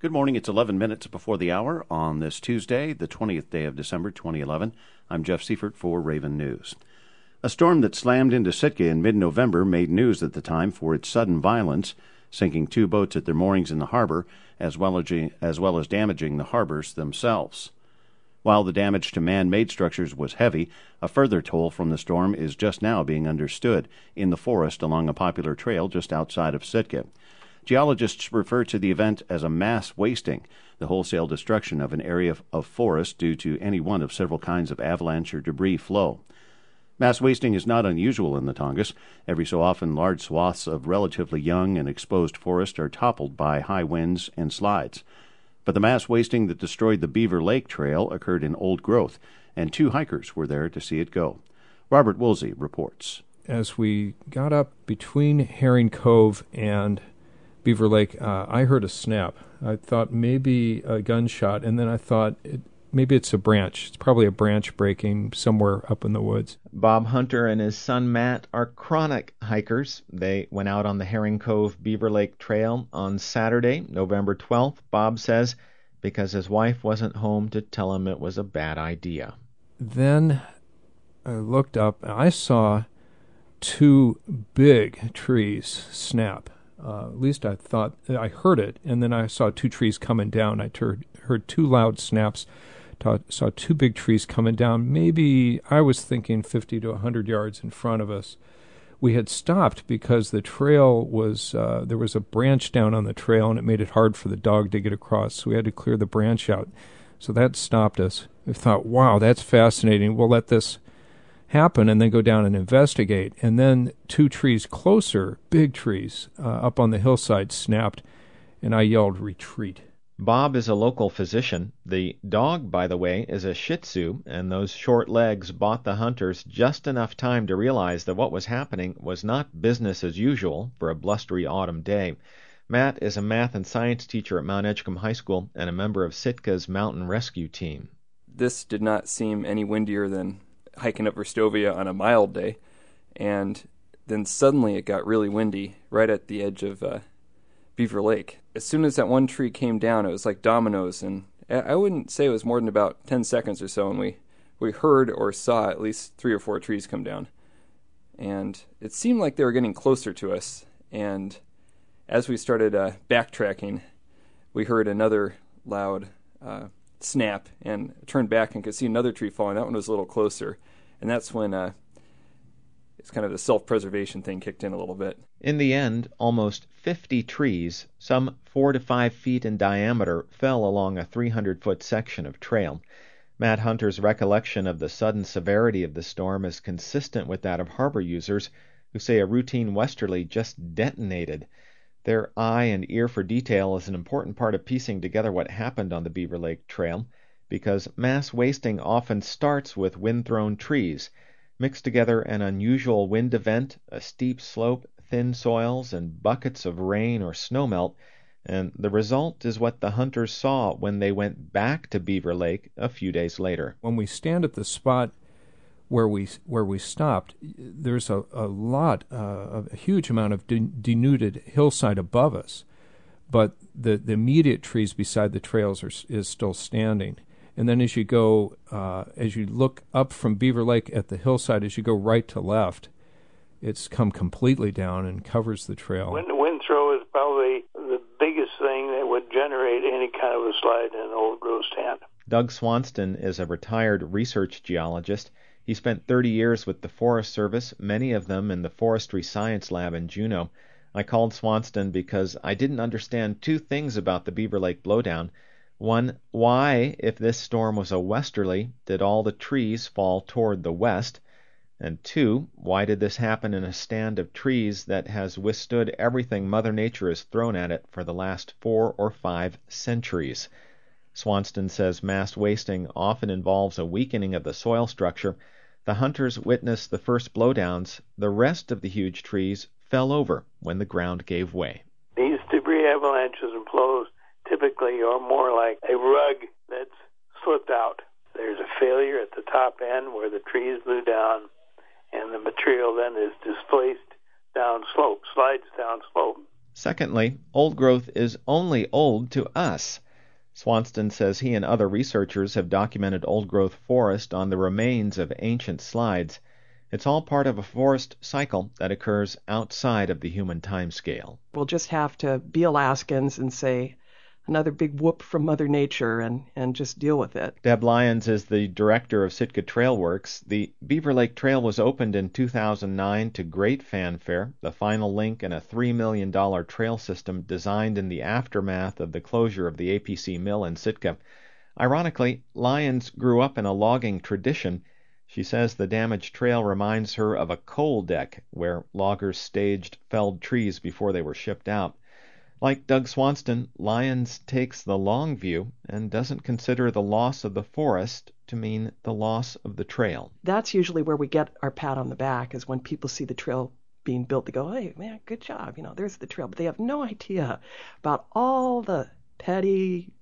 Good morning. It's 11 minutes before the hour on this Tuesday, the 20th day of December, 2011. I'm Jeff Seifert for Raven News. A storm that slammed into Sitka in mid-November made news at the time for its sudden violence, sinking 2 boats at their moorings in the harbor, as well as damaging the harbors themselves. While the damage to man-made structures was heavy, a further toll from the storm is just now being understood in the forest along a popular trail just outside of Sitka. Geologists refer to the event as a mass wasting, the wholesale destruction of an area of forest due to any one of several kinds of avalanche or debris flow. Mass wasting is not unusual in the Tongass. Every so often, large swaths of relatively young and exposed forest are toppled by high winds and slides. But the mass wasting that destroyed the Beaver Lake Trail occurred in old growth, and 2 hikers were there to see it go. Robert Woolsey reports. As we got up between Herring Cove and Beaver Lake, I heard a snap. I thought maybe a gunshot, and then I thought maybe it's a branch. It's probably a branch breaking somewhere up in the woods. Bob Hunter and his son Matt are chronic hikers. They went out on the Herring Cove Beaver Lake Trail on Saturday, November 12th, Bob says, because his wife wasn't home to tell him it was a bad idea. Then I looked up, and I saw 2 big trees snap. At least I thought, I heard it, and then I saw 2 trees coming down. I heard 2 loud snaps, saw 2 big trees coming down, maybe, I was thinking 50 to 100 yards in front of us. We had stopped because the trail was, there was a branch down on the trail, and it made it hard for the dog to get across, so we had to clear the branch out. So that stopped us. We thought, wow, that's fascinating. We'll let this happen and then go down and investigate. And then 2 trees closer, big trees, up on the hillside snapped, and I yelled, retreat. Bob is a local physician. The dog, by the way, is a Shih Tzu, and those short legs bought the hunters just enough time to realize that what was happening was not business as usual for a blustery autumn day. Matt is a math and science teacher at Mount Edgecombe High School and a member of Sitka's mountain rescue team. This did not seem any windier than hiking up Verstovia on a mild day, and then suddenly it got really windy right at the edge of Beaver Lake. As soon as that one tree came down, it was like dominoes, and I wouldn't say it was more than about 10 seconds or so, and we heard or saw at least 3 or 4 trees come down. And it seemed like they were getting closer to us, and as we started backtracking, we heard another loud snap and turned back and could see another tree falling. That one was a little closer, and that's when it's kind of the self-preservation thing kicked in a little bit. In the end, almost 50 trees, some 4 to 5 feet in diameter, fell along a 300-foot section of trail. Matt Hunter's recollection of the sudden severity of the storm is consistent with that of harbor users who say a routine westerly just detonated. Their eye and ear for detail is an important part of piecing together what happened on the Beaver Lake Trail, because mass wasting often starts with wind-thrown trees. Mix together an unusual wind event, a steep slope, thin soils, and buckets of rain or snowmelt, and the result is what the hunters saw when they went back to Beaver Lake a few days later. When we stand at the spot where we stopped, there's a huge amount of denuded hillside above us, but the immediate trees beside the trails is still standing. And then as you go, as you look up from Beaver Lake at the hillside, as you go right to left, it's come completely down and covers the trail. Wind throw is probably the biggest thing that would generate any kind of a slide in an old growth stand. Doug Swanston is a retired research geologist. He spent 30 years with the Forest Service, many of them in the Forestry Science Lab in Juneau. I called Swanston because I didn't understand 2 things about the Beaver Lake blowdown. One, why, if this storm was a westerly, did all the trees fall toward the west? And 2, why did this happen in a stand of trees that has withstood everything Mother Nature has thrown at it for the last 4 or 5 centuries? Swanston says mass wasting often involves a weakening of the soil structure. The hunters witnessed the first blowdowns. The rest of the huge trees fell over when the ground gave way. These debris avalanches and flows typically are more like a rug that's slipped out. There's a failure at the top end where the trees blew down, and the material then is displaced down slope, slides down slope. Secondly, old growth is only old to us. Swanston says he and other researchers have documented old-growth forest on the remains of ancient slides. It's all part of a forest cycle that occurs outside of the human timescale. We'll just have to be Alaskans and say another big whoop from Mother Nature and just deal with it. Deb Lyons is the director of Sitka Trail Works. The Beaver Lake Trail was opened in 2009 to great fanfare, the final link in a $3 million trail system designed in the aftermath of the closure of the APC mill in Sitka. Ironically, Lyons grew up in a logging tradition. She says the damaged trail reminds her of a coal deck where loggers staged felled trees before they were shipped out. Like Doug Swanston, Lyons takes the long view and doesn't consider the loss of the forest to mean the loss of the trail. That's usually where we get our pat on the back, is when people see the trail being built. They go, hey, man, good job. There's the trail. But they have no idea about all the petty,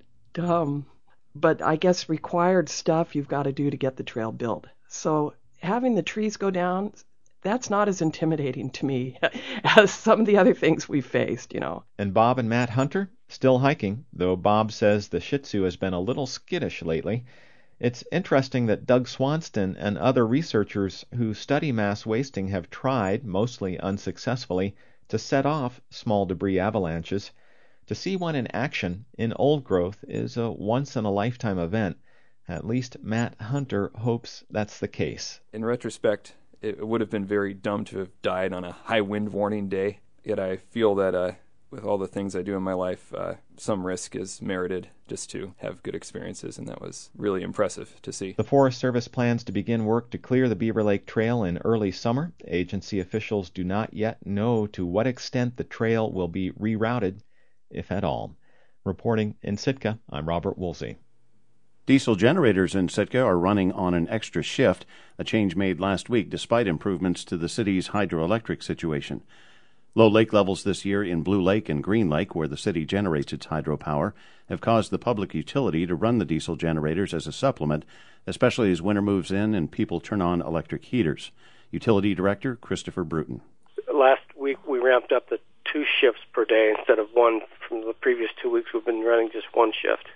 dumb, but I guess required stuff you've got to do to get the trail built. So having the trees go down, that's not as intimidating to me as some of the other things we've faced, And Bob and Matt Hunter, still hiking, though Bob says the Shih Tzu has been a little skittish lately. It's interesting that Doug Swanston and other researchers who study mass wasting have tried, mostly unsuccessfully, to set off small debris avalanches. To see one in action in old growth is a once-in-a-lifetime event. At least Matt Hunter hopes that's the case. In retrospect, it would have been very dumb to have died on a high wind warning day. Yet I feel that with all the things I do in my life, some risk is merited just to have good experiences, and that was really impressive to see. The Forest Service plans to begin work to clear the Beaver Lake Trail in early summer. Agency officials do not yet know to what extent the trail will be rerouted, if at all. Reporting in Sitka, I'm Robert Woolsey. Diesel generators in Sitka are running on an extra shift, a change made last week despite improvements to the city's hydroelectric situation. Low lake levels this year in Blue Lake and Green Lake, where the city generates its hydropower, have caused the public utility to run the diesel generators as a supplement, especially as winter moves in and people turn on electric heaters. Utility Director Christopher Bruton. Last week we ramped up to 2 shifts per day instead of 1. From the previous 2 weeks we've been running just 1 shift.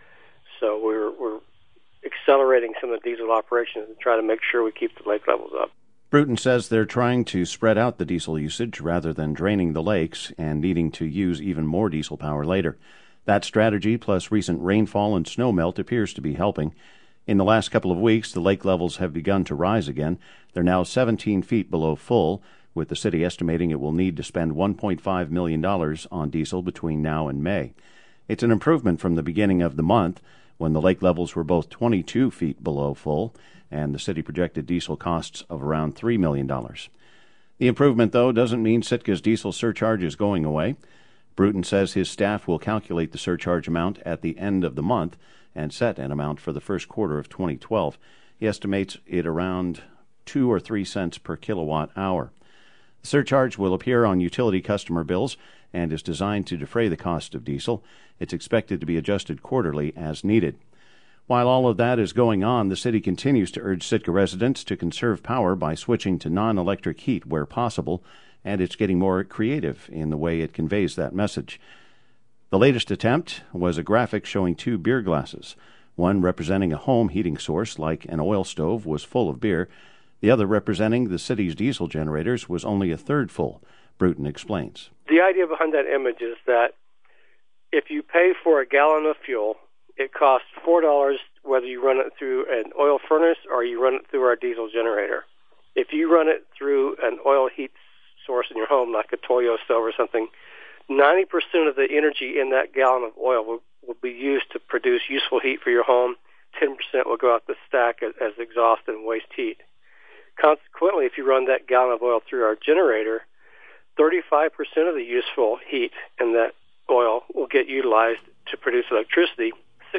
So we're accelerating some of the diesel operations to try to make sure we keep the lake levels up. Bruton says they're trying to spread out the diesel usage rather than draining the lakes and needing to use even more diesel power later. That strategy, plus recent rainfall and snowmelt, appears to be helping. In the last couple of weeks, the lake levels have begun to rise again. They're now 17 feet below full, with the city estimating it will need to spend $1.5 million on diesel between now and May. It's an improvement from the beginning of the month, when the lake levels were both 22 feet below full, and the city projected diesel costs of around $3 million. The improvement, though, doesn't mean Sitka's diesel surcharge is going away. Bruton says his staff will calculate the surcharge amount at the end of the month and set an amount for the first quarter of 2012. He estimates it around 2 or 3 cents per kilowatt hour. The surcharge will appear on utility customer bills and is designed to defray the cost of diesel. It's expected to be adjusted quarterly as needed. While all of that is going on, the city continues to urge Sitka residents to conserve power by switching to non-electric heat where possible, and it's getting more creative in the way it conveys that message. The latest attempt was a graphic showing 2 beer glasses. One representing a home heating source like an oil stove was full of beer. The other, representing the city's diesel generators, was only a third full. Bruton explains. The idea behind that image is that if you pay for a gallon of fuel, it costs $4 whether you run it through an oil furnace or you run it through our diesel generator. If you run it through an oil heat source in your home, like a Toyo stove or something, 90% of the energy in that gallon of oil will be used to produce useful heat for your home. 10% will go out the stack as exhaust and waste heat. Consequently, if you run that gallon of oil through our generator, 35% of the useful heat in that oil will get utilized to produce electricity.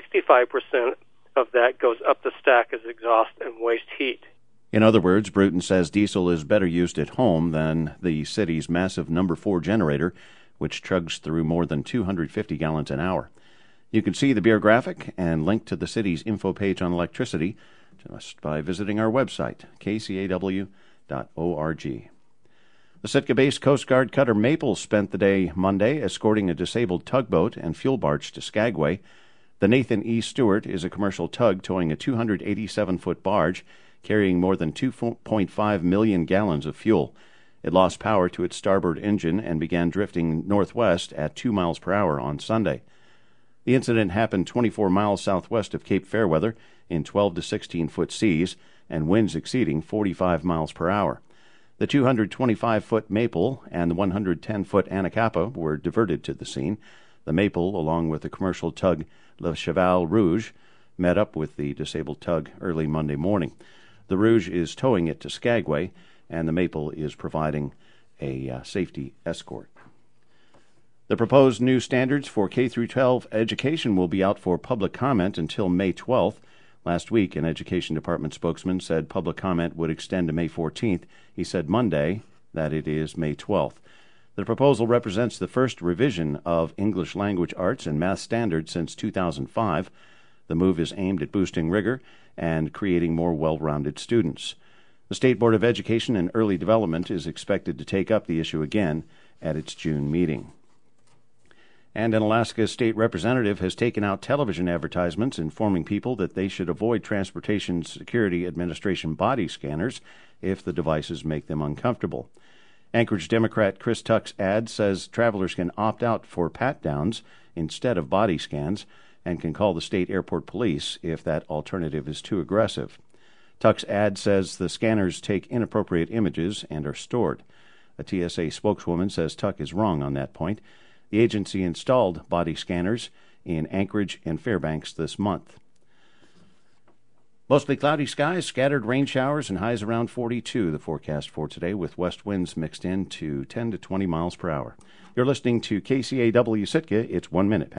65% of that goes up the stack as exhaust and waste heat. In other words, Bruton says diesel is better used at home than the city's massive number 4 generator, which chugs through more than 250 gallons an hour. You can see the beer graphic and link to the city's info page on electricity just by visiting our website, kcaw.org. The Sitka-based Coast Guard cutter Maple spent the day Monday escorting a disabled tugboat and fuel barge to Skagway. The Nathan E. Stewart is a commercial tug towing a 287-foot barge carrying more than 2.5 million gallons of fuel. It lost power to its starboard engine and began drifting northwest at 2 miles per hour on Sunday. The incident happened 24 miles southwest of Cape Fairweather in 12 to 16-foot seas and winds exceeding 45 miles per hour. The 225-foot Maple and the 110-foot Anacapa were diverted to the scene. The Maple, along with the commercial tug Le Cheval Rouge, met up with the disabled tug early Monday morning. The Rouge is towing it to Skagway, and the Maple is providing a safety escort. The proposed new standards for K-12 education will be out for public comment until May 12th. Last week, an Education Department spokesman said public comment would extend to May 14th. He said Monday that it is May 12th. The proposal represents the first revision of English language arts and math standards since 2005. The move is aimed at boosting rigor and creating more well-rounded students. The State Board of Education and Early Development is expected to take up the issue again at its June meeting. And an Alaska state representative has taken out television advertisements informing people that they should avoid Transportation Security Administration body scanners if the devices make them uncomfortable. Anchorage Democrat Chris Tuck's ad says travelers can opt out for pat-downs instead of body scans and can call the state airport police if that alternative is too aggressive. Tuck's ad says the scanners take inappropriate images and are stored. A TSA spokeswoman says Tuck is wrong on that point. The agency installed body scanners in Anchorage and Fairbanks this month. Mostly cloudy skies, scattered rain showers, and highs around 42, the forecast for today, with west winds mixed in to 10 to 20 miles per hour. You're listening to KCAW Sitka. It's 1 minute.